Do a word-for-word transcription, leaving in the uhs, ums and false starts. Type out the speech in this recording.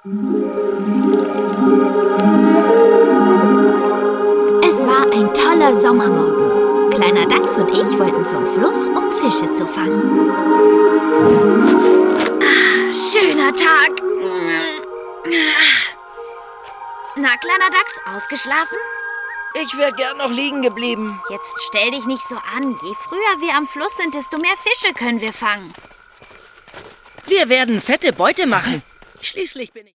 Es war ein toller Sommermorgen. Kleiner Dachs und ich wollten zum Fluss, um Fische zu fangen. Ah, schöner Tag. Na, kleiner Dachs, ausgeschlafen? Ich wäre gern noch liegen geblieben. Jetzt stell dich nicht so an. Je früher wir am Fluss sind, desto mehr Fische können wir fangen. Wir werden fette Beute machen. Schließlich bin ich...